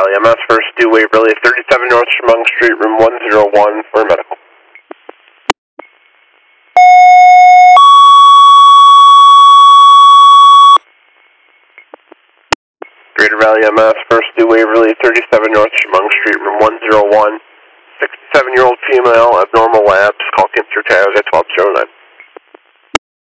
Rally MS first due Waverly, 37 North Chemung Street, room 101 for medical. Greater Rally MS first due Waverly, 37 North Chemung Street, room 101. 67-year-old female, abnormal labs, call Teamster Tioga 1209.